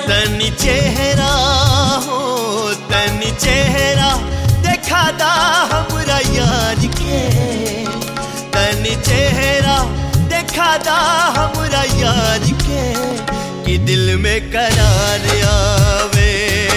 तनी चेहरा हो तनी चेहरा देखा दा हमरा यार के, तनी चेहरा देखा दा हमरा यार के, कि दिल में करार आवे,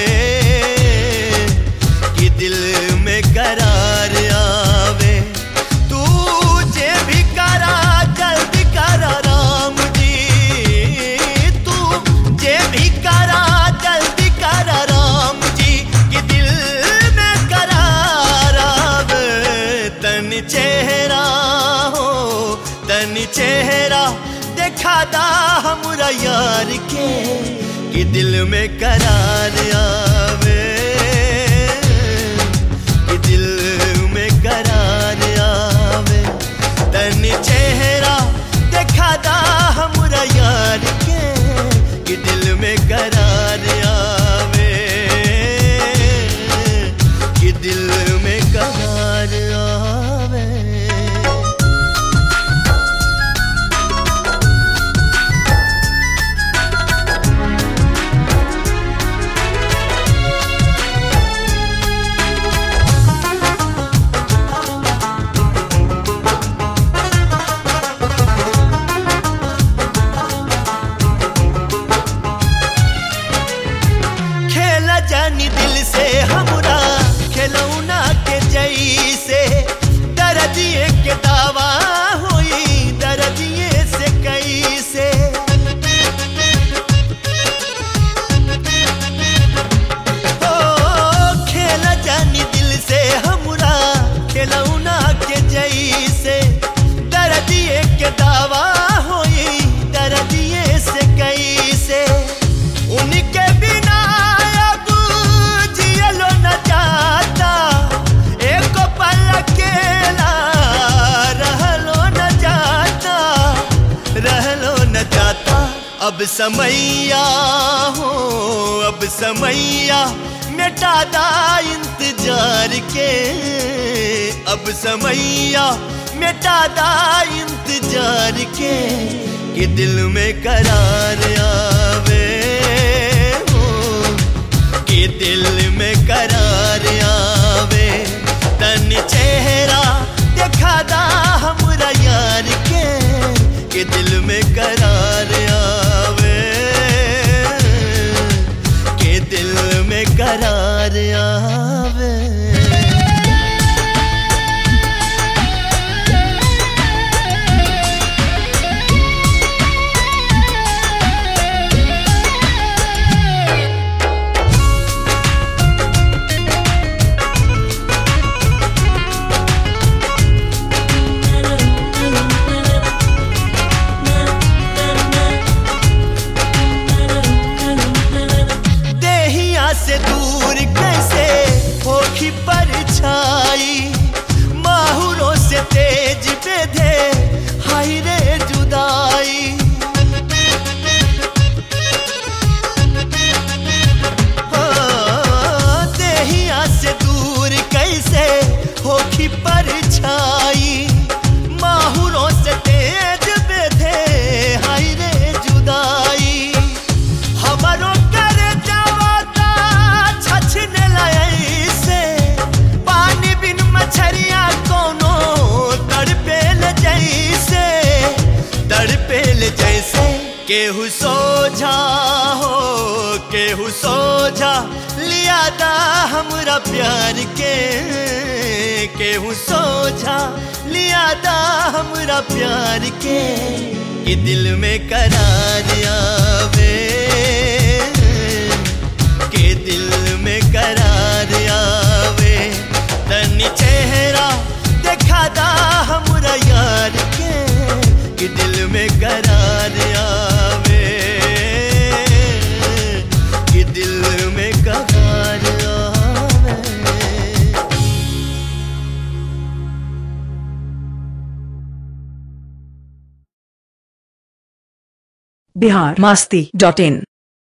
कि दिल में करार आवे। तू जे भी करा जल्दी करा राम जी, तू जे भी करा जल्दी करा राम जी, कि दिल में करार आवे। तनी चेहरा हो तनी चेहरा देखा दा हमरा यार के, कि दिल में करार आवे, कि दिल में करार आवे। तनी चेहरा देखा दा हमरा यार के, कि दिल में करार आवे, कि दिल में करार आवे। जानी दिल से हमरा खिलौना के जैसे, दर्दिए के दावा हुई दर्दिए से कैसे। ओ खेला जानी दिल से हमरा खिलौना के जैसे, दर्दिए के दावा हुई दर्दिए से कैसे। उनके बिना अब समैया हो अब समैया मिटा दा इंतजार के, अब समैया मिटा दा इंतजार के, कि दिल में करार आवे हो, कि दिल में करार आवे। तनी चेहरा देखा दा हमरा यार के, कि दिल में करार आवे, कि दिल में करार आवे। से दूर कैसे होखी परछाई, माहुरों से तेज बेधे हाय रे जुदाई। देहिया से दूर कैसे होखी परछाई, माहुरों से तेज बेधे हाय रे जुदाई। हमारो पानी बिन मछरिया कोनो तड़पेल जैसे, तड़पेल जैसे। केहू सोझा हो केहू सोझा लिया दा हमरा प्यार के, केहू सोझा लिया दा हमरा प्यार के, कि दिल में करार आवे, कि दिल में करार आवे। तनी चेहरा देखा दा हमरा यार के, कि दिल में करार आवे, कि दिल में करार आवे। biharmasti.in